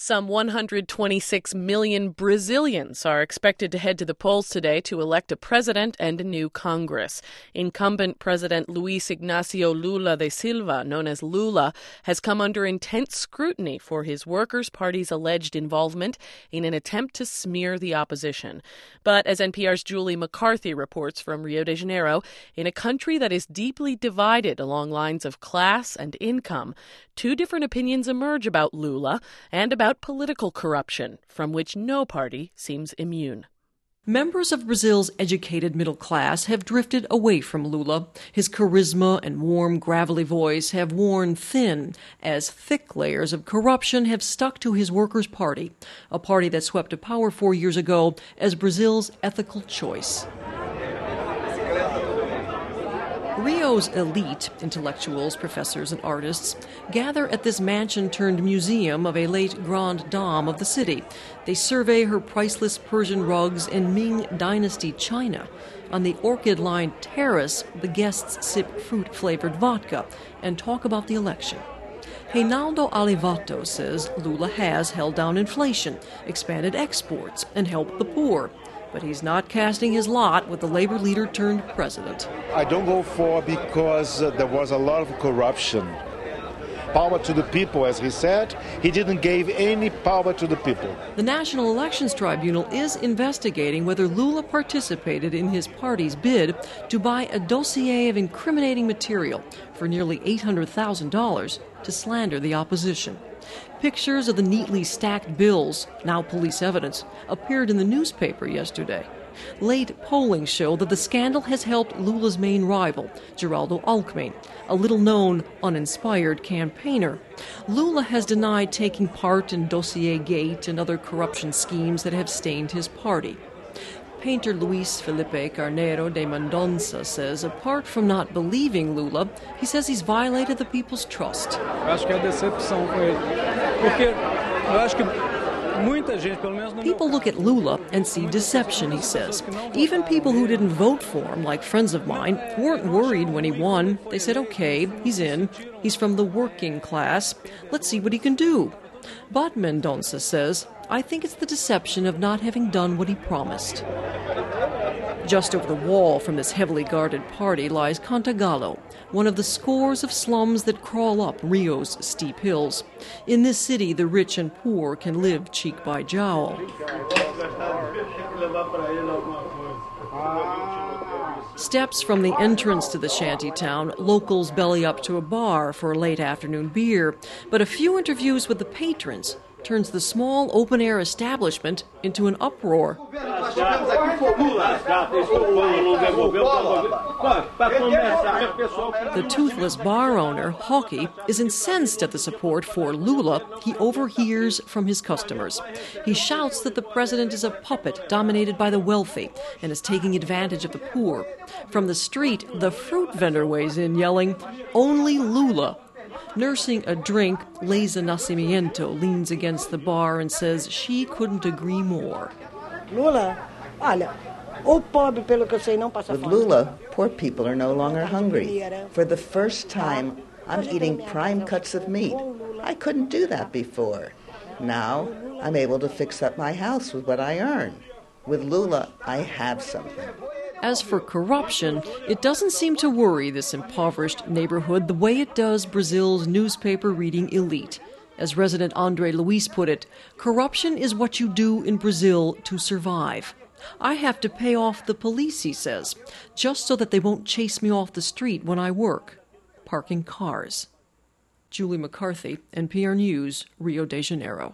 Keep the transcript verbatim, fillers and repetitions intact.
Some one hundred twenty-six million Brazilians are expected to head to the polls today to elect a president and a new Congress. Incumbent President Luiz Inácio Lula da Silva, known as Lula, has come under intense scrutiny for his Workers' Party's alleged involvement in an attempt to smear the opposition. But as N P R's Julie McCarthy reports from Rio de Janeiro, in a country that is deeply divided along lines of class and income, two different opinions emerge about Lula and about political corruption, from which no party seems immune. Members of Brazil's educated middle class have drifted away from Lula. His charisma and warm, gravelly voice have worn thin as thick layers of corruption have stuck to his Workers' Party, a party that swept to power four years ago as Brazil's ethical choice. Rio's elite, intellectuals, professors, and artists, gather at this mansion-turned-museum of a late grande dame of the city. They survey her priceless Persian rugs and Ming Dynasty china. On the orchid-lined terrace, the guests sip fruit-flavored vodka and talk about the election. Reinaldo Alivato says Lula has held down inflation, expanded exports, and helped the poor. But he's not casting his lot with the labor leader turned president. I don't go for because uh, there was a lot of corruption. Power to the people, as he said. He didn't give any power to the people. The National Elections Tribunal is investigating whether Lula participated in his party's bid to buy a dossier of incriminating material for nearly eight hundred thousand dollars to slander the opposition. Pictures of the neatly stacked bills, now police evidence, appeared in the newspaper yesterday. Late polling showed that the scandal has helped Lula's main rival, Geraldo Alckmin, a little-known, uninspired campaigner. Lula has denied taking part in Dossier Gate and other corruption schemes that have stained his party. Painter Luis Felipe Carneiro de Mendonça says, apart from not believing Lula, he says he's violated the people's trust. People look at Lula and see deception, he says. Even people who didn't vote for him, like friends of mine, weren't worried when he won. They said, okay, he's in. He's from the working class. Let's see what he can do. But Mendonça says, I think it's the deception of not having done what he promised. Just over the wall from this heavily guarded party lies Cantagalo, one of the scores of slums that crawl up Rio's steep hills. In this city, the rich and poor can live cheek by jowl. Steps from the entrance to the shanty town, locals belly up to a bar for a late afternoon beer. But a few interviews with the patrons turns the small open-air establishment into an uproar. The toothless bar owner, Hockey, is incensed at the support for Lula he overhears from his customers. He shouts that the president is a puppet dominated by the wealthy and is taking advantage of the poor. From the street, the fruit vendor weighs in, yelling, "Only Lula." Nursing a drink, Leisa Nascimento leans against the bar and says she couldn't agree more. Lula, olha, o pobre, pelo que eu sei, não passa fome. With Lula, poor people are no longer hungry. For the first time, I'm eating prime cuts of meat. I couldn't do that before. Now, I'm able to fix up my house with what I earn. With Lula, I have something. As for corruption, it doesn't seem to worry this impoverished neighborhood the way it does Brazil's newspaper-reading elite. As resident Andre Luis put it, corruption is what you do in Brazil to survive. I have to pay off the police, he says, just so that they won't chase me off the street when I work, parking cars. Julie McCarthy, N P R News, Rio de Janeiro.